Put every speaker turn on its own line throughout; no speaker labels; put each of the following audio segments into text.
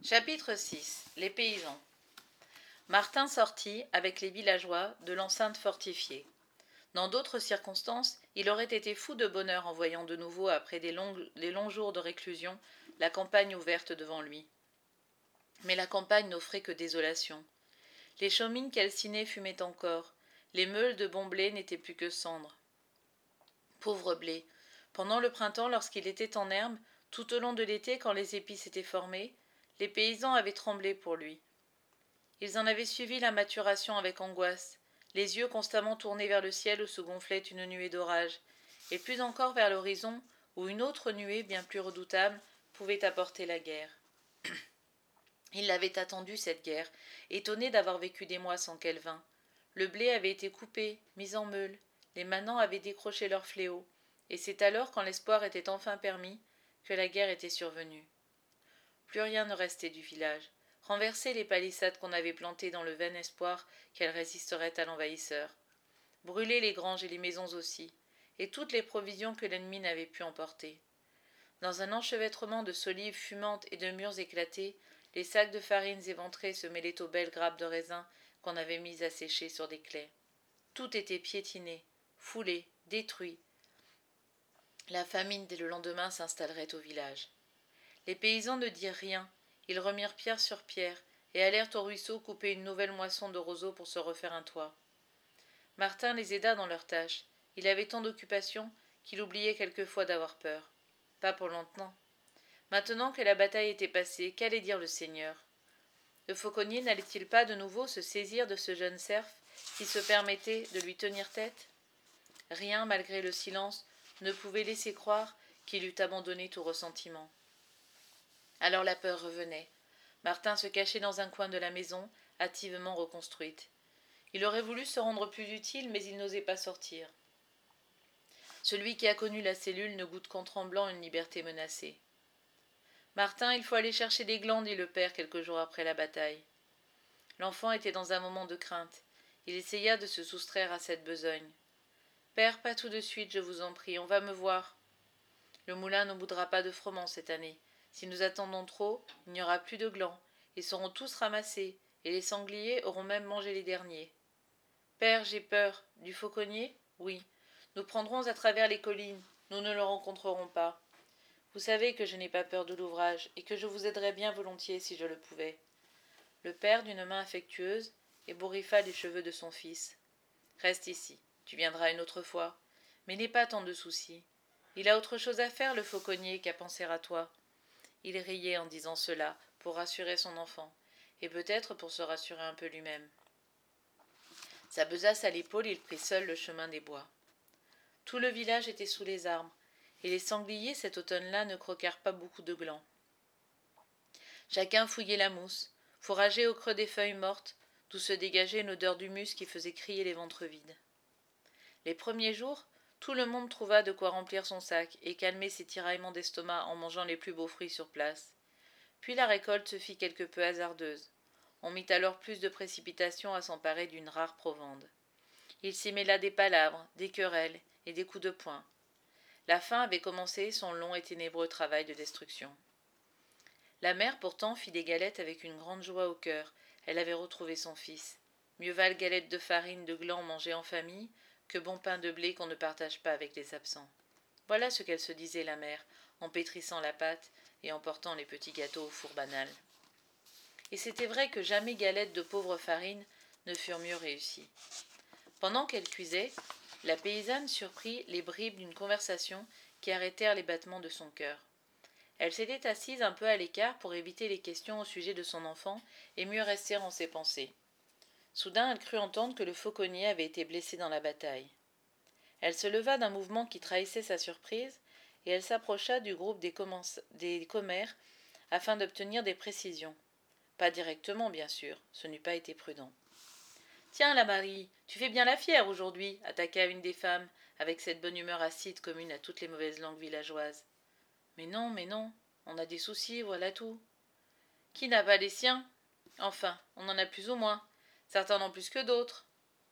Chapitre 6. Les paysans. Martin sortit, avec les villageois, de l'enceinte fortifiée. Dans d'autres circonstances, il aurait été fou de bonheur en voyant de nouveau, après les longs jours de réclusion, la campagne ouverte devant lui. Mais la campagne n'offrait que désolation. Les chaumines calcinées fumaient encore, les meules de bon blé n'étaient plus que cendres. Pauvre blé! Pendant le printemps, lorsqu'il était en herbe, tout au long de l'été, quand les épis s'étaient formés, les paysans avaient tremblé pour lui. Ils en avaient suivi la maturation avec angoisse, les yeux constamment tournés vers le ciel où se gonflait une nuée d'orage, et plus encore vers l'horizon où une autre nuée bien plus redoutable pouvait apporter la guerre. Ils l'avaient attendue, cette guerre, étonnés d'avoir vécu des mois sans qu'elle vînt. Le blé avait été coupé, mis en meule, les manants avaient décroché leur fléau, et c'est alors, quand l'espoir était enfin permis, que la guerre était survenue. Plus rien ne restait du village. Renverser les palissades qu'on avait plantées dans le vain espoir qu'elles résisteraient à l'envahisseur. Brûler les granges et les maisons aussi, et toutes les provisions que l'ennemi n'avait pu emporter. Dans un enchevêtrement de solives fumantes et de mûres éclatées, les sacs de farines éventrés se mêlaient aux belles grappes de raisin qu'on avait mises à sécher sur des claies. Tout était piétiné, foulé, détruit. La famine dès le lendemain s'installerait au village. Les paysans ne dirent rien, ils remirent pierre sur pierre, et allèrent au ruisseau couper une nouvelle moisson de roseaux pour se refaire un toit. Martin les aida dans leurs tâches. Il avait tant d'occupations qu'il oubliait quelquefois d'avoir peur. Pas pour longtemps. Maintenant que la bataille était passée, qu'allait dire le seigneur? Le fauconnier n'allait-il pas de nouveau se saisir de ce jeune serf qui se permettait de lui tenir tête? Rien, malgré le silence, ne pouvait laisser croire qu'il eût abandonné tout ressentiment. Alors la peur revenait. Martin se cachait dans un coin de la maison, hâtivement reconstruite. Il aurait voulu se rendre plus utile, mais il n'osait pas sortir. Celui qui a connu la cellule ne goûte qu'en tremblant une liberté menacée. Martin, il faut aller chercher des glands, dit le père quelques jours après la bataille. L'enfant était dans un moment de crainte. Il essaya de se soustraire à cette besogne. Père, pas tout de suite, je vous en prie, on va me voir. Le moulin ne boudra pas de froment cette année. Si nous attendons trop, il n'y aura plus de glands. Ils seront tous ramassés, et les sangliers auront même mangé les derniers. Père, j'ai peur. Du fauconnier? Oui. Nous prendrons à travers les collines. Nous ne le rencontrerons pas. Vous savez que je n'ai pas peur de l'ouvrage, et que je vous aiderais bien volontiers si je le pouvais. Le père, d'une main affectueuse, ébouriffa les cheveux de son fils. Reste ici. Tu viendras une autre fois. Mais n'aie pas tant de soucis. Il a autre chose à faire, le fauconnier, qu'à penser à toi. Il riait en disant cela, pour rassurer son enfant, et peut-être pour se rassurer un peu lui-même. Sa besace à l'épaule, il prit seul le chemin des bois. Tout le village était sous les arbres, et les sangliers, cet automne-là, ne croquèrent pas beaucoup de glands. Chacun fouillait la mousse, fourrageait au creux des feuilles mortes, d'où se dégageait une odeur d'humus qui faisait crier les ventres vides. Les premiers jours, tout le monde trouva de quoi remplir son sac et calmer ses tiraillements d'estomac en mangeant les plus beaux fruits sur place. Puis la récolte se fit quelque peu hasardeuse. On mit alors plus de précipitation à s'emparer d'une rare provende. Il s'y mêla des palabres, des querelles et des coups de poing. La faim avait commencé son long et ténébreux travail de destruction. La mère pourtant fit des galettes avec une grande joie au cœur. Elle avait retrouvé son fils. Mieux valent galettes de farine de glands mangées en famille que bon pain de blé qu'on ne partage pas avec les absents. Voilà ce qu'elle se disait, la mère, en pétrissant la pâte et en portant les petits gâteaux au four banal. Et c'était vrai que jamais galettes de pauvre farine ne furent mieux réussies. Pendant qu'elle cuisait, la paysanne surprit les bribes d'une conversation qui arrêtèrent les battements de son cœur. Elle s'était assise un peu à l'écart pour éviter les questions au sujet de son enfant et mieux rester en ses pensées. Soudain, elle crut entendre que le fauconnier avait été blessé dans la bataille. Elle se leva d'un mouvement qui trahissait sa surprise, et elle s'approcha du groupe des commères afin d'obtenir des précisions. Pas directement, bien sûr, ce n'eût pas été prudent. « Tiens, la Marie, tu fais bien la fière aujourd'hui, » attaqua une des femmes, avec cette bonne humeur acide commune à toutes les mauvaises langues villageoises. « Mais non, on a des soucis, voilà tout. »« Qui n'a pas les siens ? Enfin, on en a plus ou moins. Certains n'en plus que d'autres. »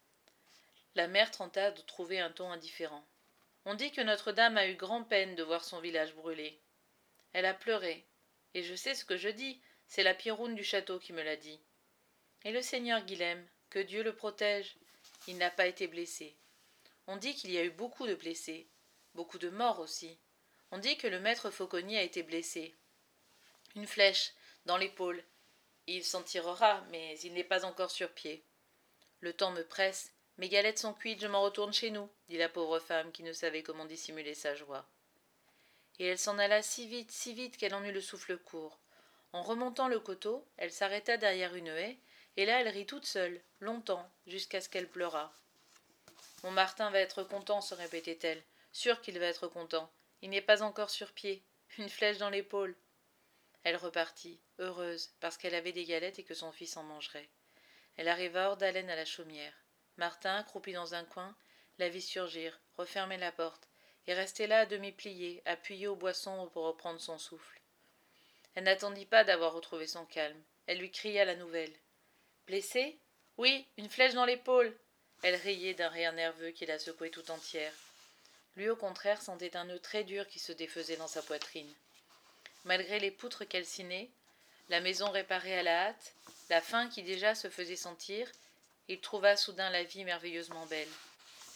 La mère tenta de trouver un ton indifférent. « On dit que Notre-Dame a eu grand-peine de voir son village brûler. Elle a pleuré. Et je sais ce que je dis, C'est la Pierroune du château qui me l'a dit. Et le seigneur Guilhem, que Dieu le protège, il n'a pas été blessé. On dit qu'il y a eu beaucoup de blessés, beaucoup de morts aussi. On dit que le maître fauconnier a été blessé. Une flèche, dans l'épaule. Il s'en tirera, mais il n'est pas encore sur pied. Le temps me presse, mes galettes sont cuites, je m'en retourne chez nous, dit la pauvre femme qui ne savait comment dissimuler sa joie. Et elle s'en alla si vite qu'elle en eut le souffle court. En remontant le coteau, elle s'arrêta derrière une haie, et là elle rit toute seule, longtemps, jusqu'à ce qu'elle pleurât. Mon Martin va être content, se répétait-elle. Sûr qu'il va être content. Il n'est pas encore sur pied. Une flèche dans l'épaule. Elle repartit, heureuse, parce qu'elle avait des galettes et que son fils en mangerait. Elle arriva hors d'haleine à la chaumière. Martin, accroupi dans un coin, la vit surgir, refermer la porte, et rester là à demi pliée, appuyée au boisson pour reprendre son souffle. Elle n'attendit pas d'avoir retrouvé son calme. Elle lui cria la nouvelle. Blessée ? Oui, une flèche dans l'épaule. Elle riait d'un rire nerveux qui la secouait tout entière. Lui, au contraire, sentait un nœud très dur qui se défaisait dans sa poitrine. Malgré les poutres calcinées, la maison réparée à la hâte, la faim qui déjà se faisait sentir, il trouva soudain la vie merveilleusement belle. Blessé ?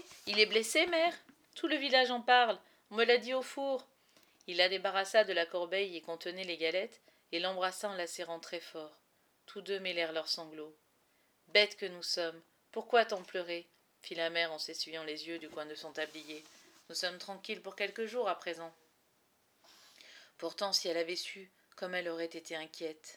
Il est blessé, mère ? Tout le village en parle. On me l'a dit au four. Il la débarrassa de la corbeille qui contenait les galettes et l'embrassa en la serrant très fort. Tous deux mêlèrent leurs sanglots. Bêtes que nous sommes, pourquoi tant pleurer ? Fit la mère en s'essuyant les yeux du coin de son tablier. Nous sommes tranquilles pour quelques jours à présent. Pourtant, si elle avait su, comme elle aurait été inquiète.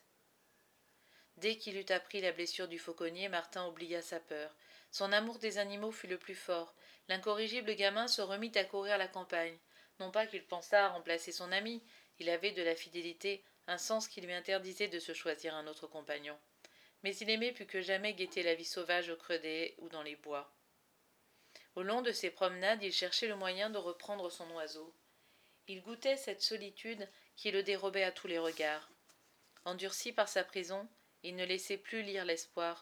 Dès qu'il eut appris la blessure du fauconnier, Martin oublia sa peur. Son amour des animaux fut le plus fort. L'incorrigible gamin se remit à courir la campagne. Non pas qu'il pensât à remplacer son ami, il avait de la fidélité un sens qui lui interdisait de se choisir un autre compagnon. Mais il aimait plus que jamais guetter la vie sauvage au creux des haies ou dans les bois. Au long de ses promenades, il cherchait le moyen de reprendre son oiseau. Il goûtait cette solitude qui le dérobait à tous les regards. Endurci par sa prison, il ne laissait plus lire l'espoir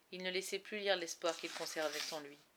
qu'il conservait en lui.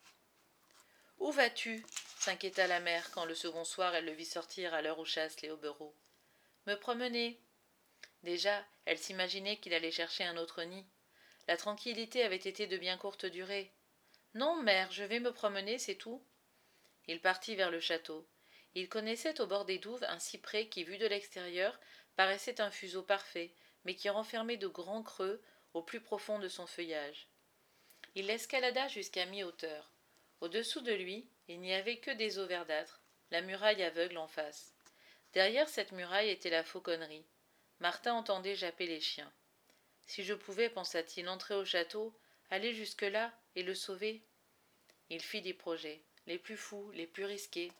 « Où vas-tu » s'inquiéta la mère quand le second soir elle le vit sortir à l'heure où chassent les hobereaux. « Me promener. » Déjà, elle s'imaginait qu'il allait chercher un autre nid. La tranquillité avait été de bien courte durée. « Non, mère, je vais me promener, c'est tout. » Il partit vers le château. Il connaissait au bord des douves un cyprès qui, vu de l'extérieur, paraissait un fuseau parfait, mais qui renfermait de grands creux au plus profond de son feuillage. Il l'escalada jusqu'à mi-hauteur. Au-dessous de lui, il n'y avait que des eaux verdâtres, la muraille aveugle en face. Derrière cette muraille était la fauconnerie. Martin entendait japper les chiens. Si je pouvais, pensa-t-il, entrer au château, aller jusque-là et le sauver. Il fit des projets, les plus fous, les plus risqués.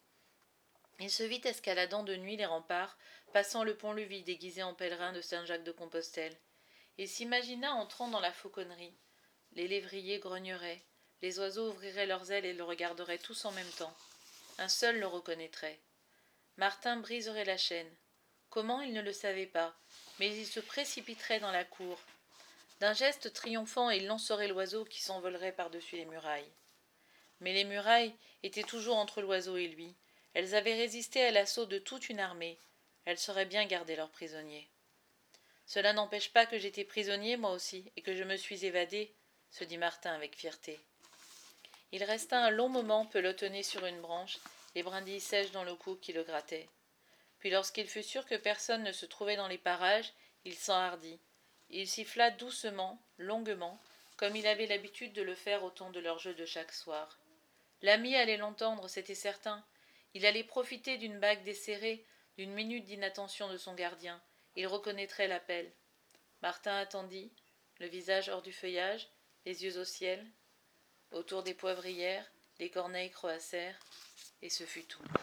Il se vit escaladant de nuit les remparts, passant le pont-levis déguisé en pèlerin de Saint-Jacques-de-Compostelle. Il s'imagina entrant dans la fauconnerie. Les lévriers grogneraient, les oiseaux ouvriraient leurs ailes et le regarderaient tous en même temps. Un seul le reconnaîtrait. Martin briserait la chaîne. Comment, il ne le savait pas, mais il se précipiterait dans la cour. D'un geste triomphant, il lancerait l'oiseau qui s'envolerait par-dessus les murailles. Mais les murailles étaient toujours entre l'oiseau et lui. Elles avaient résisté à l'assaut de toute une armée. Elles sauraient bien garder leurs prisonniers. Cela n'empêche pas que j'étais prisonnier, moi aussi, et que je me suis évadé, se dit Martin avec fierté. Il resta un long moment pelotonné sur une branche, les brindilles sèches dans le cou qui le grattaient. Puis lorsqu'il fut sûr que personne ne se trouvait dans les parages, il s'enhardit. Il siffla doucement, longuement, comme il avait l'habitude de le faire au temps de leur jeu de chaque soir. L'ami allait l'entendre, c'était certain. Il allait profiter d'une bague desserrée, d'une minute d'inattention de son gardien. Il reconnaîtrait l'appel. Martin attendit, le visage hors du feuillage, les yeux au ciel. Autour des poivrières, les corneilles croassèrent, et ce fut tout.